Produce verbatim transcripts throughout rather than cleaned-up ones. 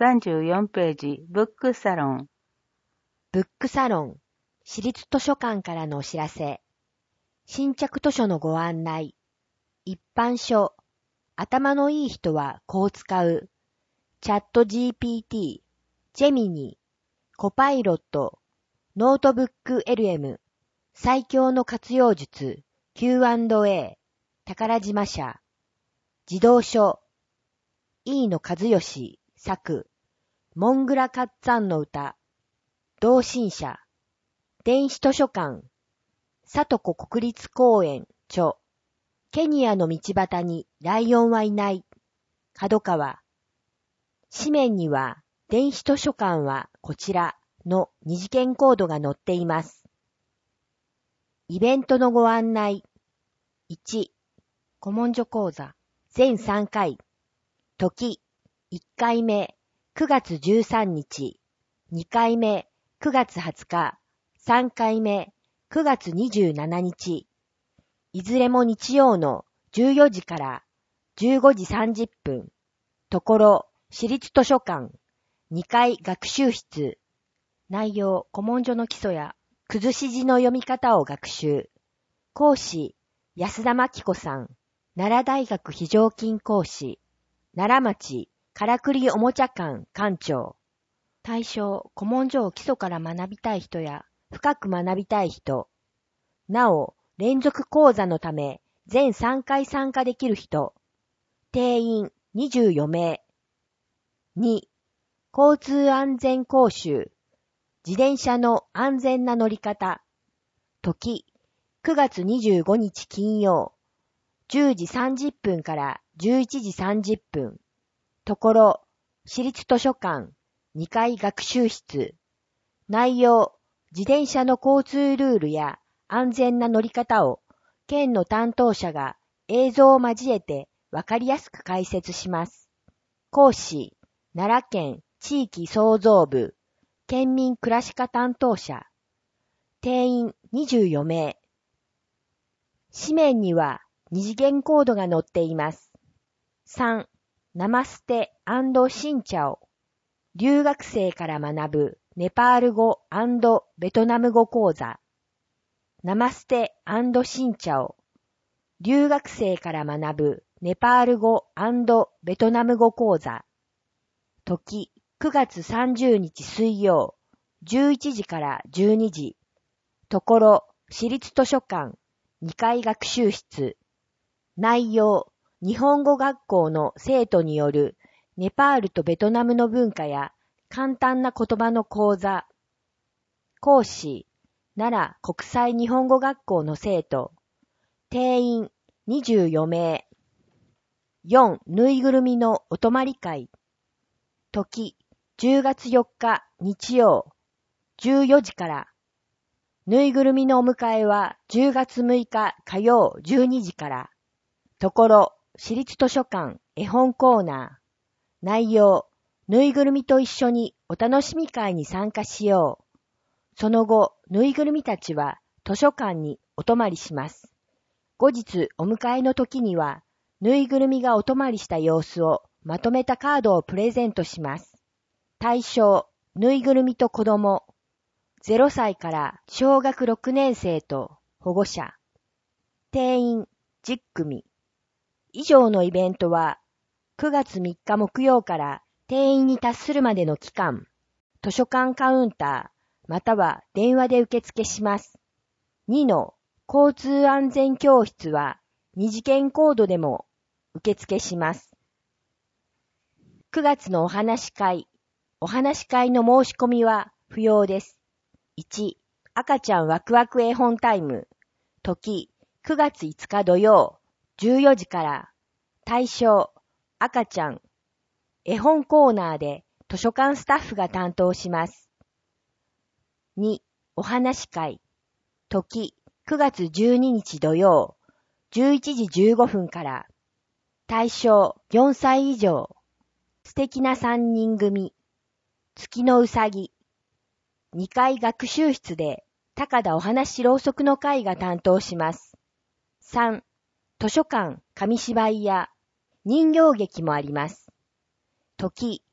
さんじゅうよんページ、ブックサロン。 ブックサロン、私立図書館からのお知らせ。新着図書のご案内。一般書。頭のいい人はこう使う。チャット ジーピーティー、ジェミニ、コパイロット、ノートブック エルエム、最強の活用術、キューアンドエー、宝島社。児童書。飯野和義、作。モングラカッツァンの歌。同心社。電子図書館。里子国立公園、著。ケニアの道端にライオンはいない。角川。紙面には、電子図書館はこちらの二次元コードが載っています。イベントのご案内。いち、古文書講座。全さんかい。時、いっかいめ、くがつじゅうさんにち。にかいめ、くがつはつか。さんかいめ、くがつにじゅうしちにち。いずれも日曜のじゅうよじからじゅうごじさんじゅっぷん。ところ、私立図書館。にかい学習室。内容、古文書の基礎や、崩し字の読み方を学習。講師、安田真紀子さん。奈良大学非常勤講師。奈良町、からくりおもちゃ館館長。対象、古文書を基礎から学びたい人や、深く学びたい人。なお、連続講座のため、全さんかい参加できる人。定員にじゅうよめい。に、交通安全講習。自転車の安全な乗り方。時、くがつにじゅうごにち金曜。じゅうじさんじゅっぷんからじゅういちじさんじゅっぷん。ところ、私立図書館。にかい学習室。内容、自転車の交通ルールや安全な乗り方を、県の担当者が映像を交えてわかりやすく解説します。講師、奈良県地域創造部、県民暮らし課担当者。定員にじゅうよめい。紙面には二次元コードが載っています。さん、ナマステ&シンチャオ。留学生から学ぶネパール語&ベトナム語講座。ナマステ&シンチャオ。留学生から学ぶネパール語&ベトナム語講座。時、くがつさんじゅうにち水曜、じゅういちじからじゅうにじ。ところ、私立図書館、にかい学習室。内容、日本語学校の生徒によるネパールとベトナムの文化や簡単な言葉の講座。講師、奈良国際日本語学校の生徒。定員にじゅうよめい。よん、ぬいぐるみのお泊まり会。時、じゅうがつよっか日曜、じゅうよじから。ぬいぐるみのお迎えはじゅうがつむいか火曜じゅうにじから。ところ、私立図書館絵本コーナー。内容、ぬいぐるみと一緒にお楽しみ会に参加しよう。その後、ぬいぐるみたちは図書館にお泊まりします。後日お迎えの時には、ぬいぐるみがお泊まりした様子をまとめたカードをプレゼントします。対象、ぬいぐるみと子供。ゼロさいから小学ろくねんせいと保護者。定員じゅっくみ。以上のイベントは、くがつみっか木曜から定員に達するまでの期間、図書館カウンター、または電話で受付します。にの交通安全教室は二次元コードでも受付します。くがつのお話し会、お話し会の申し込みは不要です。いち、赤ちゃんワクワク絵本タイム。時、くがついつか土曜、じゅうよじから。対象、赤ちゃん。絵本コーナーで図書館スタッフが担当します。に、お話し会。時、くがつじゅうににち土曜、じゅういちじじゅうごふんから。対象、よんさい以上。素敵なさんにん組。月のうさぎ。にかい学習室で高田お話ろうそくの会が担当します。さん、図書館紙芝居や人形劇もあります。時、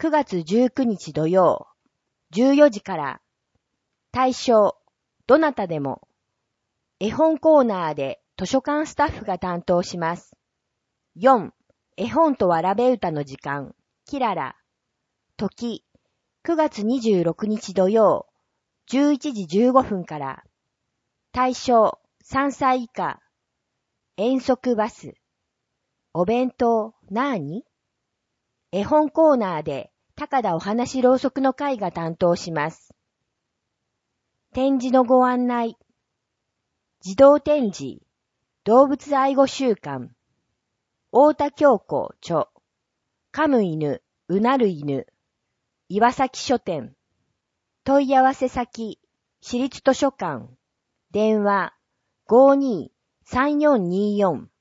くがつじゅうくにち土曜、じゅうよじから、対象、どなたでも、絵本コーナーで図書館スタッフが担当します。よん、絵本とわらべ歌の時間、キララ。時、くがつにじゅうろくにち土曜、じゅういちじじゅうごふんから。対象、さんさい以下。遠足バス。お弁当、なーに？絵本コーナーで高田お話ろうそくの会が担当します。展示のご案内。児童展示、動物愛護週間。太田京子著。噛む犬、うなる犬。岩崎書店。問い合わせ先、市立図書館。電話、ごーにーさんよんにーよん。